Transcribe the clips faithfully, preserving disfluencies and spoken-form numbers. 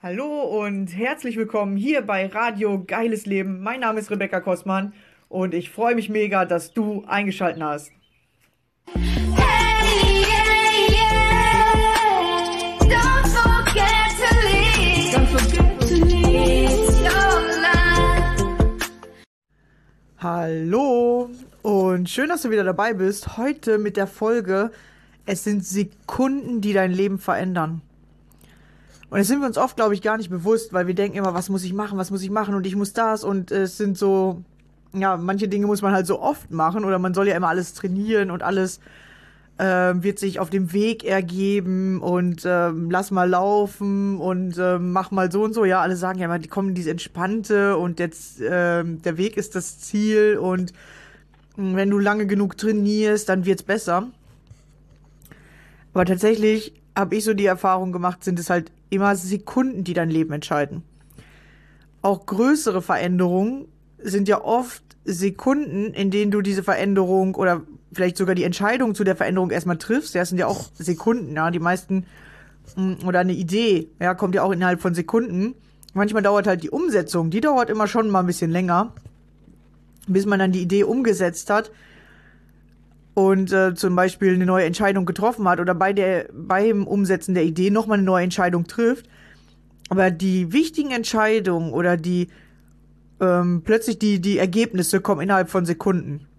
Hallo und herzlich willkommen hier bei Radio Geiles Leben. Mein Name ist Rebecca Kossmann und ich freue mich mega, dass du eingeschaltet hast. Hey, yeah, yeah. Don't forget to leave. Don't forget to leave your life. Hallo und schön, dass du wieder dabei bist. Heute mit der Folge Es sind Sekunden, die dein Leben verändern. Und das sind wir uns oft, glaube ich, gar nicht bewusst, weil wir denken immer, was muss ich machen, was muss ich machen und ich muss das und äh, es sind so, ja, manche Dinge muss man halt so oft machen oder man soll ja immer alles trainieren und alles äh, wird sich auf dem Weg ergeben und äh, lass mal laufen und äh, mach mal so und so. Ja, alle sagen ja immer, die kommen in diese entspannte und jetzt äh, der Weg ist das Ziel und mh, wenn du lange genug trainierst, dann wird's besser. Aber tatsächlich habe ich so die Erfahrung gemacht, sind es halt immer Sekunden, die dein Leben entscheiden. Auch größere Veränderungen sind ja oft Sekunden, in denen du diese Veränderung oder vielleicht sogar die Entscheidung zu der Veränderung erstmal triffst. Ja, das sind ja auch Sekunden, ja, die meisten, oder eine Idee, ja, kommt ja auch innerhalb von Sekunden. Manchmal dauert halt die Umsetzung, die dauert immer schon mal ein bisschen länger, bis man dann die Idee umgesetzt hat und äh, zum Beispiel eine neue Entscheidung getroffen hat oder bei der beim Umsetzen der Idee nochmal eine neue Entscheidung trifft. Aber die wichtigen Entscheidungen oder die ähm, plötzlich die, die Ergebnisse kommen innerhalb von Sekunden.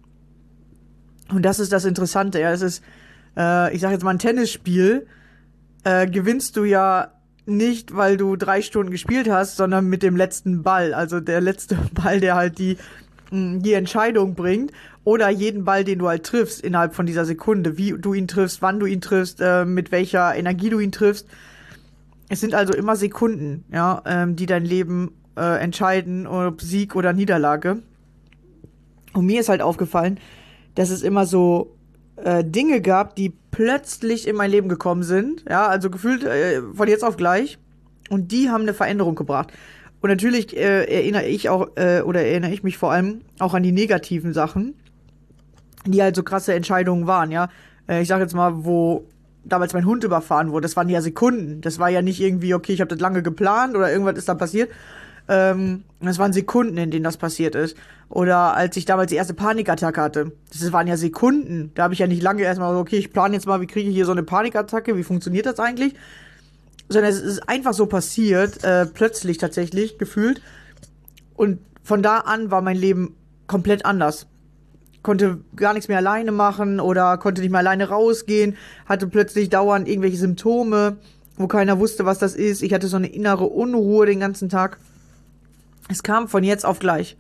Und das ist das Interessante. Ja, es ist, äh, ich sag jetzt mal, ein Tennisspiel äh, gewinnst du ja nicht, weil du drei Stunden gespielt hast, sondern mit dem letzten Ball. Also der letzte Ball, der halt die die Entscheidung bringt, oder jeden Ball, den du halt triffst innerhalb von dieser Sekunde, wie du ihn triffst, wann du ihn triffst, äh, mit welcher Energie du ihn triffst. Es sind also immer Sekunden, ja, ähm, die dein Leben äh, entscheiden, ob Sieg oder Niederlage. Und mir ist halt aufgefallen, dass es immer so äh, Dinge gab, die plötzlich in mein Leben gekommen sind, ja, also gefühlt äh, von jetzt auf gleich, und die haben eine Veränderung gebracht. Und natürlich äh, erinnere ich auch, äh, oder erinnere ich mich vor allem auch an die negativen Sachen, die halt so krasse Entscheidungen waren, ja. Äh, ich sag jetzt mal, wo damals mein Hund überfahren wurde, das waren ja Sekunden. Das war ja nicht irgendwie, okay, ich habe das lange geplant oder irgendwas ist da passiert. Ähm, das waren Sekunden, in denen das passiert ist. Oder als ich damals die erste Panikattacke hatte. Das waren ja Sekunden. Da habe ich ja nicht lange erstmal so, okay, ich plane jetzt mal, wie kriege ich hier so eine Panikattacke, wie funktioniert das eigentlich? Sondern es ist einfach so passiert, äh, plötzlich tatsächlich, gefühlt. Und von da an war mein Leben komplett anders. Konnte gar nichts mehr alleine machen oder konnte nicht mehr alleine rausgehen, hatte plötzlich dauernd irgendwelche Symptome, wo keiner wusste, was das ist. Ich hatte so eine innere Unruhe den ganzen Tag. Es kam von jetzt auf gleich.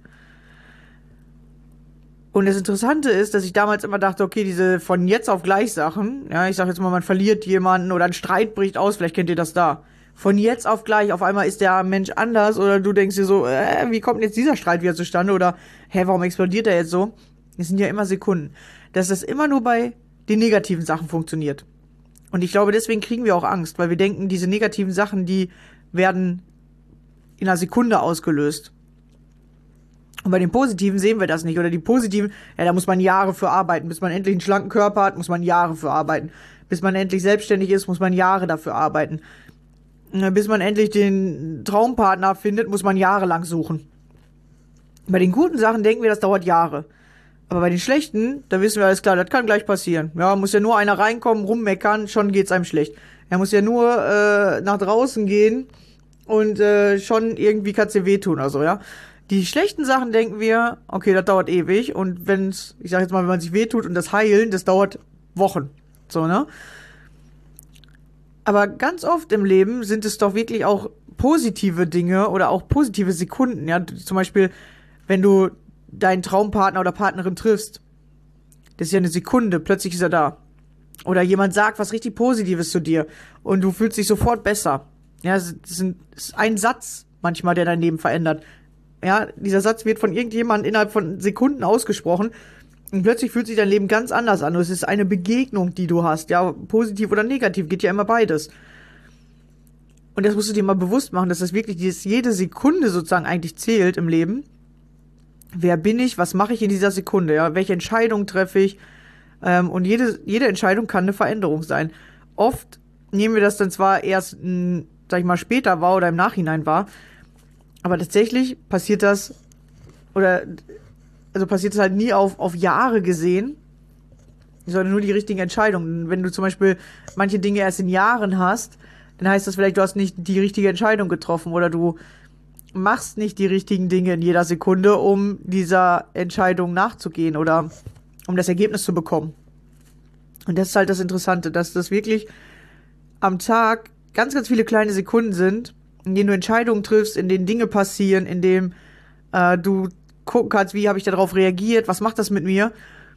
Und das Interessante ist, dass ich damals immer dachte, okay, diese von jetzt auf gleich Sachen, ja, ich sag jetzt mal, man verliert jemanden oder ein Streit bricht aus, vielleicht kennt ihr das da. Von jetzt auf gleich, auf einmal ist der Mensch anders oder du denkst dir so, äh, wie kommt jetzt dieser Streit wieder zustande oder, hä, warum explodiert er jetzt so? Das sind ja immer Sekunden. Dass das immer nur bei den negativen Sachen funktioniert. Und ich glaube, deswegen kriegen wir auch Angst, weil wir denken, diese negativen Sachen, die werden in einer Sekunde ausgelöst. Und bei den Positiven sehen wir das nicht. Oder die Positiven, ja, da muss man Jahre für arbeiten. Bis man endlich einen schlanken Körper hat, muss man Jahre für arbeiten. Bis man endlich selbstständig ist, muss man Jahre dafür arbeiten. Bis man endlich den Traumpartner findet, muss man jahrelang suchen. Bei den guten Sachen denken wir, das dauert Jahre. Aber bei den schlechten, da wissen wir alles klar, das kann gleich passieren. Ja, muss ja nur einer reinkommen, rummeckern, schon geht's einem schlecht. Er muss ja nur äh, nach draußen gehen und äh, schon irgendwie kann's dir wehtun oder so, ja. Die schlechten Sachen denken wir, okay, das dauert ewig. Und wenn's, ich sag jetzt mal, wenn man sich wehtut und das Heilen, das dauert Wochen. So, ne? Aber ganz oft im Leben sind es doch wirklich auch positive Dinge oder auch positive Sekunden, ja. Zum Beispiel, wenn du deinen Traumpartner oder Partnerin triffst. Das ist ja eine Sekunde, plötzlich ist er da. Oder jemand sagt was richtig Positives zu dir und du fühlst dich sofort besser. Ja, das ist ein Satz manchmal, der dein Leben verändert. Ja, dieser Satz wird von irgendjemandem innerhalb von Sekunden ausgesprochen und plötzlich fühlt sich dein Leben ganz anders an. Und es ist eine Begegnung, die du hast. Ja, positiv oder negativ, geht ja immer beides. Und das musst du dir mal bewusst machen, dass das wirklich dieses, jede Sekunde sozusagen eigentlich zählt im Leben. Wer bin ich? Was mache ich in dieser Sekunde? Ja, welche Entscheidung treffe ich? Ähm, und jede, jede Entscheidung kann eine Veränderung sein. Oft nehmen wir das dann zwar erst mh, sag ich mal, später war oder im Nachhinein war. Aber tatsächlich passiert das, oder, also passiert es halt nie auf, auf Jahre gesehen, sondern nur die richtigen Entscheidungen. Wenn du zum Beispiel manche Dinge erst in Jahren hast, dann heißt das vielleicht, du hast nicht die richtige Entscheidung getroffen oder du machst nicht die richtigen Dinge in jeder Sekunde, um dieser Entscheidung nachzugehen oder um das Ergebnis zu bekommen. Und das ist halt das Interessante, dass das wirklich am Tag ganz, ganz viele kleine Sekunden sind, in denen du Entscheidungen triffst, in denen Dinge passieren, in denen äh, du gucken kannst, wie habe ich darauf reagiert, was macht das mit mir?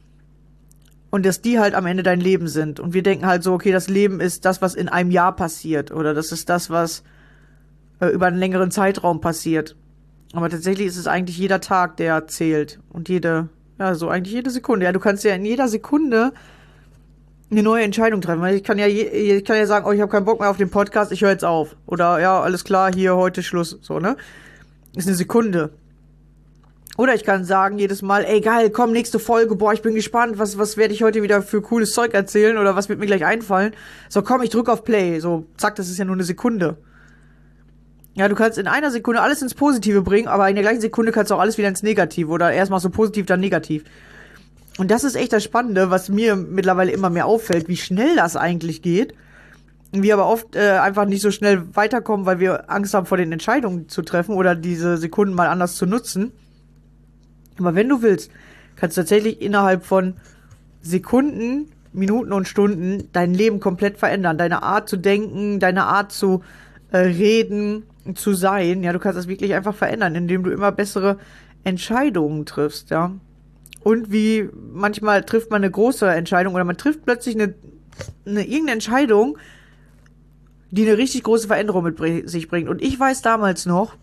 Und dass die halt am Ende dein Leben sind. Und wir denken halt so, okay, das Leben ist das, was in einem Jahr passiert. Oder das ist das, was äh, über einen längeren Zeitraum passiert. Aber tatsächlich ist es eigentlich jeder Tag, der zählt. Und jede, ja, so eigentlich jede Sekunde. Ja, du kannst ja in jeder Sekunde eine neue Entscheidung treffen. Weil ich kann ja, je, ich kann ja sagen, oh, ich habe keinen Bock mehr auf den Podcast, ich höre jetzt auf. Oder ja, alles klar, hier, heute Schluss. So, ne? Ist eine Sekunde. Oder ich kann sagen jedes Mal, ey geil, komm, nächste Folge, boah, ich bin gespannt, was was werde ich heute wieder für cooles Zeug erzählen oder was wird mir gleich einfallen. So, komm, ich drück auf Play. So, zack, das ist ja nur eine Sekunde. Ja, du kannst in einer Sekunde alles ins Positive bringen, aber in der gleichen Sekunde kannst du auch alles wieder ins Negative oder erst mal so positiv, dann negativ. Und das ist echt das Spannende, was mir mittlerweile immer mehr auffällt, wie schnell das eigentlich geht. Wir aber oft äh, einfach nicht so schnell weiterkommen, weil wir Angst haben, vor den Entscheidungen zu treffen oder diese Sekunden mal anders zu nutzen. Aber wenn du willst, kannst du tatsächlich innerhalb von Sekunden, Minuten und Stunden dein Leben komplett verändern. Deine Art zu denken, deine Art zu äh, reden, zu sein. Ja, du kannst das wirklich einfach verändern, indem du immer bessere Entscheidungen triffst, ja. Und wie manchmal trifft man eine große Entscheidung oder man trifft plötzlich eine, eine irgendeine Entscheidung, die eine richtig große Veränderung mit sich bringt. Und ich weiß damals noch,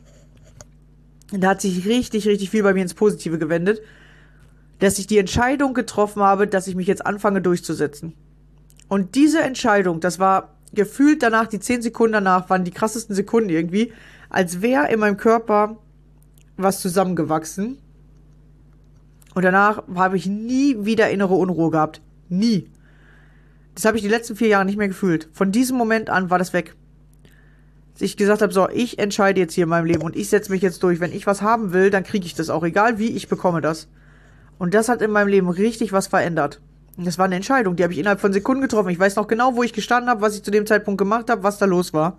da hat sich richtig, richtig viel bei mir ins Positive gewendet, dass ich die Entscheidung getroffen habe, dass ich mich jetzt anfange durchzusetzen. Und diese Entscheidung, das war gefühlt danach, die zehn Sekunden danach, waren die krassesten Sekunden irgendwie, als wäre in meinem Körper was zusammengewachsen. Und danach habe ich nie wieder innere Unruhe gehabt. Nie. Das habe ich die letzten vier Jahre nicht mehr gefühlt. Von diesem Moment an war das weg. Dass ich gesagt habe, so, ich entscheide jetzt hier in meinem Leben und ich setze mich jetzt durch. Wenn ich was haben will, dann kriege ich das auch. Egal wie, ich bekomme das. Und das hat in meinem Leben richtig was verändert. Und das war eine Entscheidung, die habe ich innerhalb von Sekunden getroffen. Ich weiß noch genau, wo ich gestanden habe, was ich zu dem Zeitpunkt gemacht habe, was da los war.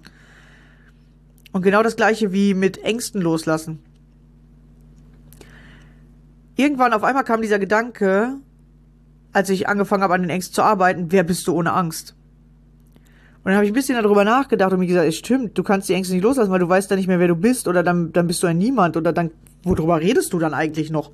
Und genau das Gleiche wie mit Ängsten loslassen. Irgendwann auf einmal kam dieser Gedanke, als ich angefangen habe, an den Ängsten zu arbeiten, wer bist du ohne Angst? Und dann habe ich ein bisschen darüber nachgedacht und mir gesagt, es stimmt, du kannst die Ängste nicht loslassen, weil du weißt dann nicht mehr, wer du bist oder dann, dann bist du ein Niemand oder dann, worüber redest du dann eigentlich noch?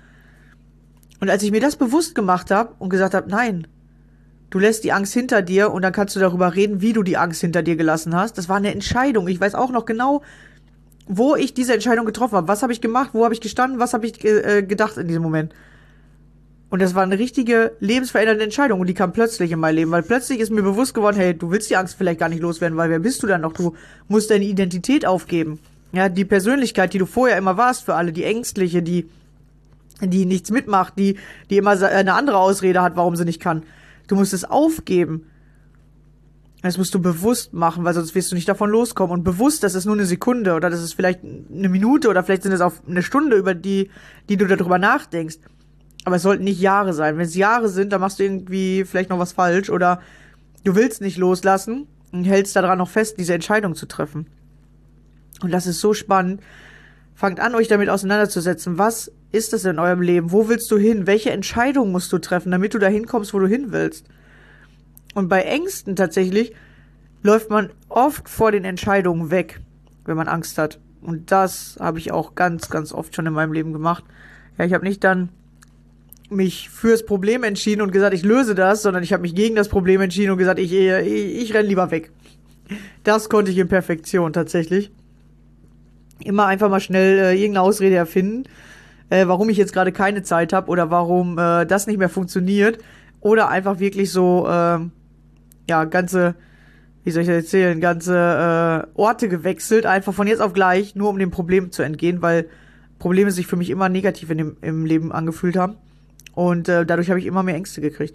Und als ich mir das bewusst gemacht habe und gesagt habe, nein, du lässt die Angst hinter dir und dann kannst du darüber reden, wie du die Angst hinter dir gelassen hast. Das war eine Entscheidung. Ich weiß auch noch genau, wo ich diese Entscheidung getroffen habe. Was habe ich gemacht? Wo habe ich gestanden? Was habe ich äh, gedacht in diesem Moment? Und das war eine richtige lebensverändernde Entscheidung und die kam plötzlich in mein Leben, weil plötzlich ist mir bewusst geworden, hey, du willst die Angst vielleicht gar nicht loswerden, weil wer bist du dann noch? Du musst deine Identität aufgeben. Ja, die Persönlichkeit, die du vorher immer warst für alle, die Ängstliche, die die nichts mitmacht, die die immer eine andere Ausrede hat, warum sie nicht kann. Du musst es aufgeben. Das musst du bewusst machen, weil sonst wirst du nicht davon loskommen. Und bewusst, das ist nur eine Sekunde oder das ist vielleicht eine Minute oder vielleicht sind es auch eine Stunde, über die, die du darüber nachdenkst. Aber es sollten nicht Jahre sein. Wenn es Jahre sind, dann machst du irgendwie vielleicht noch was falsch oder du willst nicht loslassen und hältst daran noch fest, diese Entscheidung zu treffen. Und das ist so spannend. Fangt an, euch damit auseinanderzusetzen. Was ist das in eurem Leben? Wo willst du hin? Welche Entscheidung musst du treffen, damit du dahin kommst, wo du hin willst? Und bei Ängsten tatsächlich läuft man oft vor den Entscheidungen weg, wenn man Angst hat. Und das habe ich auch ganz, ganz oft schon in meinem Leben gemacht. Ja, ich habe nicht dann mich fürs Problem entschieden und gesagt, ich löse das, sondern ich habe mich gegen das Problem entschieden und gesagt, ich, ich, ich renne lieber weg. Das konnte ich in Perfektion tatsächlich. Immer einfach mal schnell äh, irgendeine Ausrede erfinden, äh, warum ich jetzt gerade keine Zeit habe oder warum äh, das nicht mehr funktioniert. Oder einfach wirklich so, äh, ja, ganze, wie soll ich das erzählen, ganze äh, Orte gewechselt, einfach von jetzt auf gleich, nur um dem Problem zu entgehen, weil Probleme sich für mich immer negativ in dem, im Leben angefühlt haben. Und äh, dadurch habe ich immer mehr Ängste gekriegt.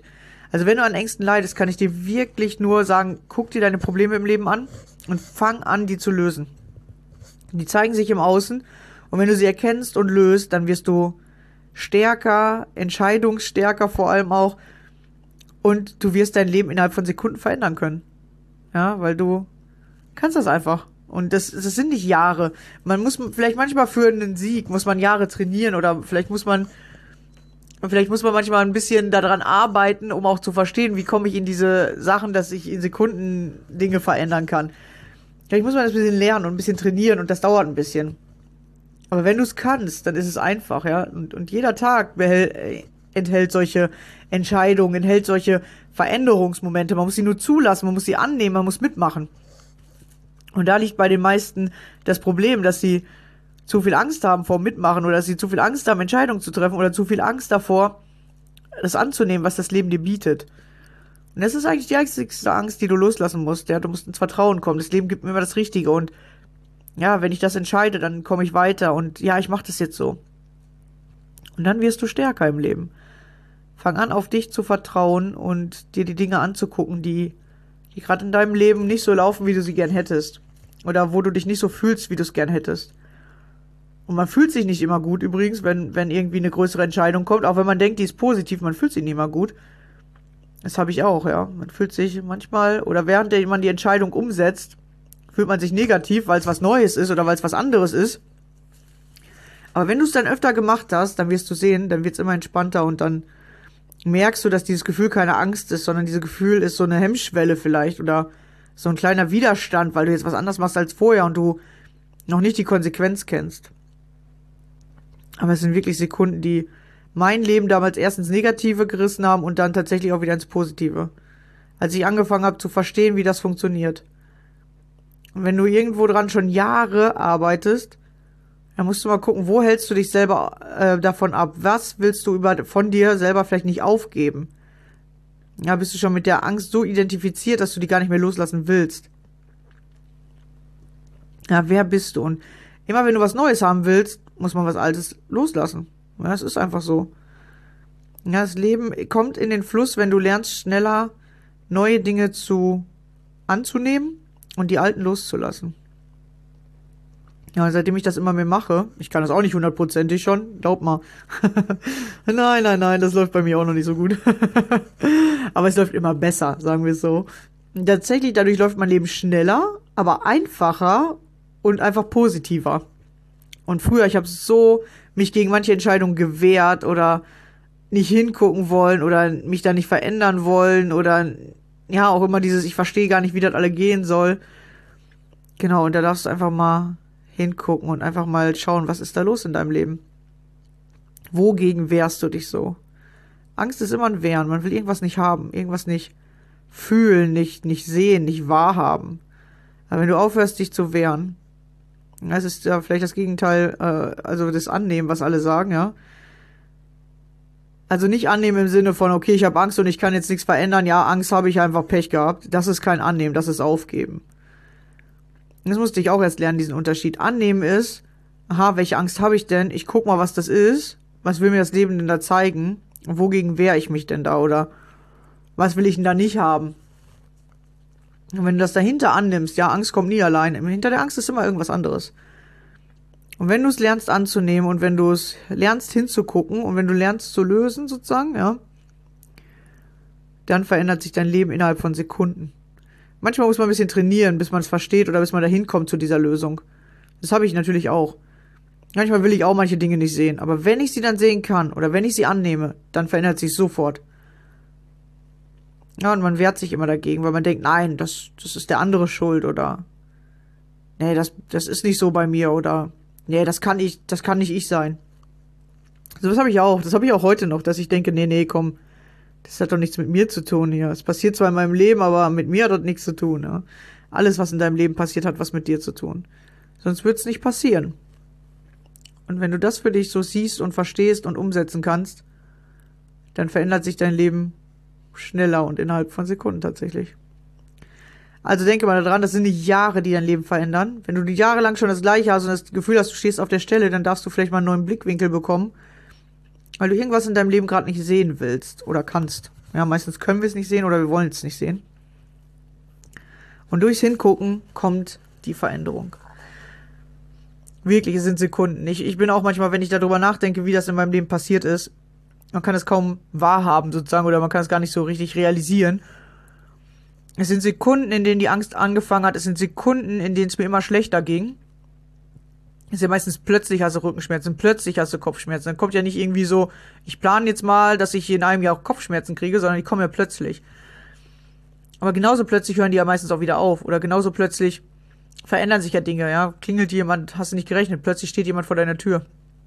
Also wenn du an Ängsten leidest, kann ich dir wirklich nur sagen, guck dir deine Probleme im Leben an und fang an, die zu lösen. Die zeigen sich im Außen und wenn du sie erkennst und löst, dann wirst du stärker, entscheidungsstärker vor allem auch und du wirst dein Leben innerhalb von Sekunden verändern können. Ja, weil du kannst das einfach. Und das, das sind nicht Jahre. Man muss vielleicht manchmal für einen Sieg, muss man Jahre trainieren oder vielleicht muss man Vielleicht muss man manchmal ein bisschen daran arbeiten, um auch zu verstehen, wie komme ich in diese Sachen, dass ich in Sekunden Dinge verändern kann. Vielleicht muss man das ein bisschen lernen und ein bisschen trainieren und das dauert ein bisschen. Aber wenn du es kannst, dann ist es einfach, ja. Und, und jeder Tag behält, enthält solche Entscheidungen, enthält solche Veränderungsmomente. Man muss sie nur zulassen, man muss sie annehmen, man muss mitmachen. Und da liegt bei den meisten das Problem, dass sie zu viel Angst haben vor Mitmachen oder dass sie zu viel Angst haben, Entscheidungen zu treffen oder zu viel Angst davor, das anzunehmen, was das Leben dir bietet. Und das ist eigentlich die einzigste Angst, die du loslassen musst. Ja, du musst ins Vertrauen kommen. Das Leben gibt mir immer das Richtige und ja, wenn ich das entscheide, dann komme ich weiter und ja, ich mache das jetzt so. Und dann wirst du stärker im Leben. Fang an, auf dich zu vertrauen und dir die Dinge anzugucken, die, die gerade in deinem Leben nicht so laufen, wie du sie gern hättest. Oder wo du dich nicht so fühlst, wie du es gern hättest. Und man fühlt sich nicht immer gut übrigens, wenn, wenn irgendwie eine größere Entscheidung kommt, auch wenn man denkt, die ist positiv, man fühlt sich nicht immer gut. Das habe ich auch, ja. Man fühlt sich manchmal, oder während man die Entscheidung umsetzt, fühlt man sich negativ, weil es was Neues ist oder weil es was anderes ist. Aber wenn du es dann öfter gemacht hast, dann wirst du sehen, dann wird es immer entspannter und dann merkst du, dass dieses Gefühl keine Angst ist, sondern dieses Gefühl ist so eine Hemmschwelle vielleicht oder so ein kleiner Widerstand, weil du jetzt was anderes machst als vorher und du noch nicht die Konsequenz kennst. Aber es sind wirklich Sekunden, die mein Leben damals erst ins Negative gerissen haben und dann tatsächlich auch wieder ins Positive. Als ich angefangen habe zu verstehen, wie das funktioniert. Und wenn du irgendwo dran schon Jahre arbeitest, dann musst du mal gucken, wo hältst du dich selber äh, davon ab? Was willst du über, von dir selber vielleicht nicht aufgeben? Ja, bist du schon mit der Angst so identifiziert, dass du die gar nicht mehr loslassen willst? Ja, wer bist du? Und immer wenn du was Neues haben willst, muss man was Altes loslassen. Ja, es ist einfach so. Ja, das Leben kommt in den Fluss, wenn du lernst, schneller neue Dinge zu anzunehmen und die alten loszulassen. Ja, seitdem ich das immer mehr mache, ich kann das auch nicht hundertprozentig schon, glaub mal. nein, nein, nein, das läuft bei mir auch noch nicht so gut. Aber es läuft immer besser, sagen wir es so. Und tatsächlich, dadurch läuft mein Leben schneller, aber einfacher und einfach positiver. Und früher, ich habe so mich gegen manche Entscheidungen gewehrt oder nicht hingucken wollen oder mich da nicht verändern wollen oder ja, auch immer dieses, ich verstehe gar nicht, wie das alle gehen soll. Genau, und da darfst du einfach mal hingucken und einfach mal schauen, was ist da los in deinem Leben? Wogegen wehrst du dich so? Angst ist immer ein Wehren, man will irgendwas nicht haben, irgendwas nicht fühlen, nicht, nicht sehen, nicht wahrhaben. Aber wenn du aufhörst, dich zu wehren, das ist ja vielleicht das Gegenteil, äh, also das Annehmen, was alle sagen, ja. Also nicht annehmen im Sinne von, okay, ich habe Angst und ich kann jetzt nichts verändern, ja, Angst habe ich einfach Pech gehabt. Das ist kein Annehmen, das ist Aufgeben. Das musste ich auch erst lernen, diesen Unterschied. Annehmen ist, aha, welche Angst habe ich denn? Ich guck mal, was das ist. Was will mir das Leben denn da zeigen? Und wogegen wehre ich mich denn da? Oder was will ich denn da nicht haben? Und wenn du das dahinter annimmst, ja, Angst kommt nie allein. Hinter der Angst ist immer irgendwas anderes. Und wenn du es lernst anzunehmen und wenn du es lernst hinzugucken und wenn du lernst zu lösen sozusagen, ja, dann verändert sich dein Leben innerhalb von Sekunden. Manchmal muss man ein bisschen trainieren, bis man es versteht oder bis man dahin kommt zu dieser Lösung. Das habe ich natürlich auch. Manchmal will ich auch manche Dinge nicht sehen, aber wenn ich sie dann sehen kann oder wenn ich sie annehme, dann verändert sich sofort. Ja, und man wehrt sich immer dagegen, weil man denkt, nein, das, das ist der andere schuld oder nee, das, das ist nicht so bei mir oder nee, das kann ich, das kann nicht ich sein. So was habe ich auch, das habe ich auch heute noch, dass ich denke, nee, nee, komm, das hat doch nichts mit mir zu tun hier. Es passiert zwar in meinem Leben, aber mit mir hat das nichts zu tun. Ja? Alles, was in deinem Leben passiert, hat was mit dir zu tun. Sonst wird es nicht passieren. Und wenn du das für dich so siehst und verstehst und umsetzen kannst, dann verändert sich dein Leben schneller und innerhalb von Sekunden tatsächlich. Also denke mal daran, das sind die Jahre, die dein Leben verändern. Wenn du die Jahre lang schon das Gleiche hast und das Gefühl hast, du stehst auf der Stelle, dann darfst du vielleicht mal einen neuen Blickwinkel bekommen, weil du irgendwas in deinem Leben gerade nicht sehen willst oder kannst. Ja, meistens können wir es nicht sehen oder wir wollen es nicht sehen. Und durchs Hingucken kommt die Veränderung. Wirklich, es sind Sekunden. Ich, ich bin auch manchmal, wenn ich darüber nachdenke, wie das in meinem Leben passiert ist, man kann es kaum wahrhaben sozusagen oder man kann es gar nicht so richtig realisieren. Es sind Sekunden, in denen die Angst angefangen hat. Es sind Sekunden, in denen es mir immer schlechter ging. Es ist ja meistens plötzlich hast du Rückenschmerzen, plötzlich hast du Kopfschmerzen. Dann kommt ja nicht irgendwie so, ich plane jetzt mal, dass ich in einem Jahr auch Kopfschmerzen kriege, sondern die kommen ja plötzlich. Aber genauso plötzlich hören die ja meistens auch wieder auf. Oder genauso plötzlich verändern sich ja Dinge, ja. Klingelt jemand, hast du nicht gerechnet, plötzlich steht jemand vor deiner Tür.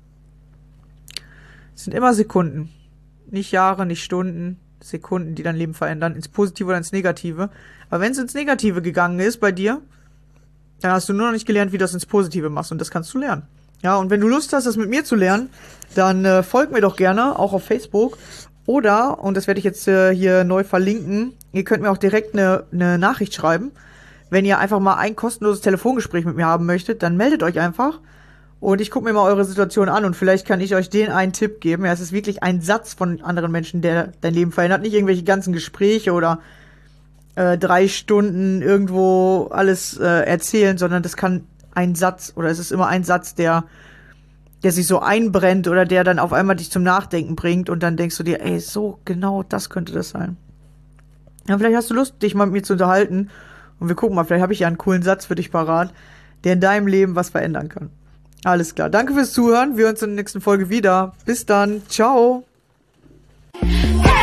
Es sind immer Sekunden. Nicht Jahre, nicht Stunden, Sekunden, die dein Leben verändern. Ins Positive oder ins Negative. Aber wenn es ins Negative gegangen ist bei dir, dann hast du nur noch nicht gelernt, wie du das ins Positive machst. Und das kannst du lernen. Ja, und wenn du Lust hast, das mit mir zu lernen, dann äh, folg mir doch gerne, auch auf Facebook. Oder, und das werde ich jetzt äh, hier neu verlinken, ihr könnt mir auch direkt eine, eine Nachricht schreiben. Wenn ihr einfach mal ein kostenloses Telefongespräch mit mir haben möchtet, dann meldet euch einfach. Und ich gucke mir mal eure Situation an und vielleicht kann ich euch den einen Tipp geben. Ja, es ist wirklich ein Satz von anderen Menschen, der dein Leben verändert. Nicht irgendwelche ganzen Gespräche oder äh, drei Stunden irgendwo alles äh, erzählen, sondern das kann ein Satz oder es ist immer ein Satz, der der sich so einbrennt oder der dann auf einmal dich zum Nachdenken bringt und dann denkst du dir, ey, so genau das könnte das sein. Ja, vielleicht hast du Lust, dich mal mit mir zu unterhalten und wir gucken mal, vielleicht habe ich ja einen coolen Satz für dich parat, der in deinem Leben was verändern kann. Alles klar, danke fürs Zuhören, wir hören uns in der nächsten Folge wieder. Bis dann, ciao! Hey!